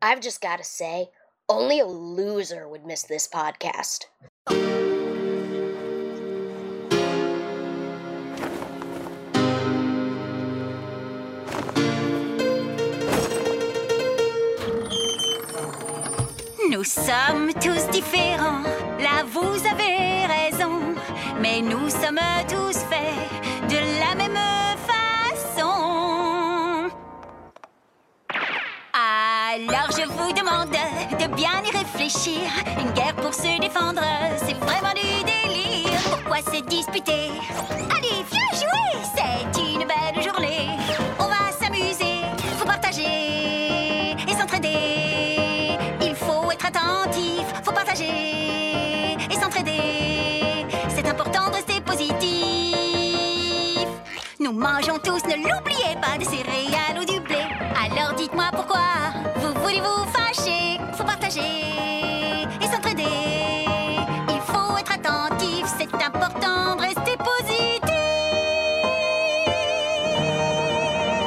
I've just got to say, only a loser would miss this podcast. Nous sommes tous différents, là vous avez raison, mais nous sommes tous faits de la même façon. Alors je vous demande de bien y réfléchir. Une guerre pour se défendre, c'est vraiment du délire. Pourquoi se disputer? Allez, viens jouer, c'est une belle journée. On va s'amuser, faut partager et s'entraider. Il faut être attentif, faut partager et s'entraider. C'est important de rester positif. Nous mangeons tous, ne l'oubliez pas, des céréales ou du blé. Alors dites-moi pourquoi